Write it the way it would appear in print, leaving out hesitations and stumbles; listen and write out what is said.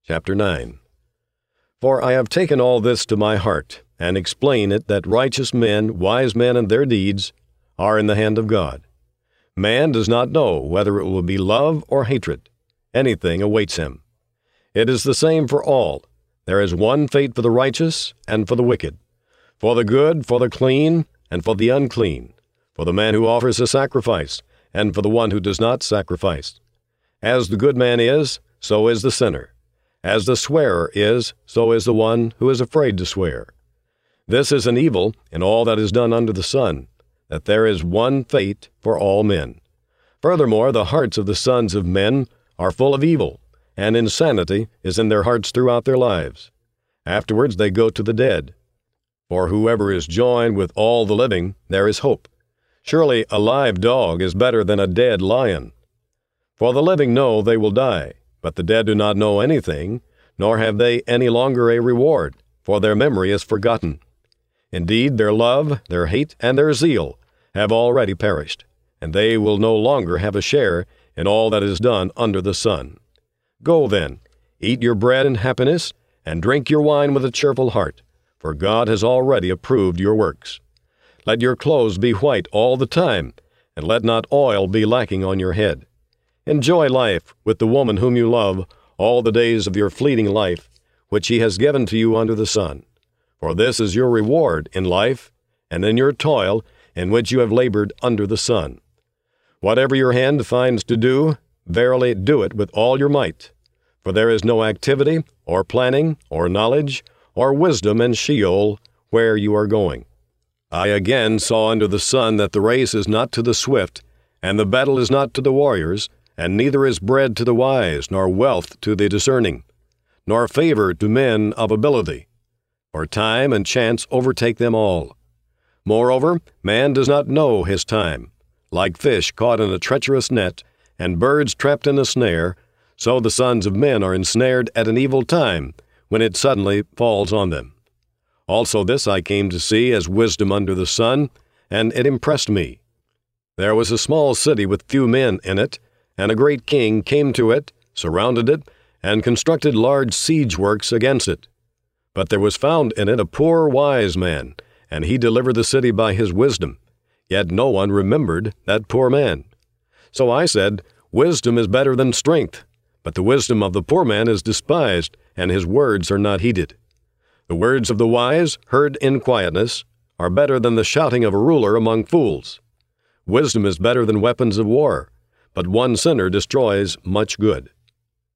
Chapter 9. For I have taken all this to my heart, and explain it, that righteous men, wise men, and their deeds are in the hand of God. Man does not know whether it will be love or hatred. Anything awaits him. It is the same for all. There is one fate for the righteous and for the wicked, for the good, for the clean, and for the unclean, for the man who offers a sacrifice, and for the one who does not sacrifice. As the good man is, so is the sinner. As the swearer is, so is the one who is afraid to swear. This is an evil in all that is done under the sun, that there is one fate for all men. Furthermore, the hearts of the sons of men are full of evil, and insanity is in their hearts throughout their lives. Afterwards they go to the dead. For whoever is joined with all the living, there is hope. Surely a live dog is better than a dead lion. For the living know they will die, but the dead do not know anything, nor have they any longer a reward, for their memory is forgotten. Indeed, their love, their hate, and their zeal have already perished, and they will no longer have a share in all that is done under the sun. Go then, eat your bread in happiness, and drink your wine with a cheerful heart, for God has already approved your works. Let your clothes be white all the time, and let not oil be lacking on your head. Enjoy life with the woman whom you love all the days of your fleeting life, which he has given to you under the sun. For this is your reward in life, and in your toil, in which you have labored under the sun. Whatever your hand finds to do, verily do it with all your might. For there is no activity, or planning, or knowledge, or wisdom in Sheol, where you are going. I again saw under the sun that the race is not to the swift, and the battle is not to the warriors, and neither is bread to the wise, nor wealth to the discerning, nor favor to men of ability. For time and chance overtake them all. Moreover, man does not know his time. Like fish caught in a treacherous net, and birds trapped in a snare, so the sons of men are ensnared at an evil time, when it suddenly falls on them. Also this I came to see as wisdom under the sun, and it impressed me. There was a small city with few men in it, and a great king came to it, surrounded it, and constructed large siege works against it. But there was found in it a poor wise man, and he delivered the city by his wisdom. Yet no one remembered that poor man. So I said, Wisdom is better than strength, but the wisdom of the poor man is despised, and his words are not heeded. The words of the wise, heard in quietness, are better than the shouting of a ruler among fools. Wisdom is better than weapons of war, but one sinner destroys much good.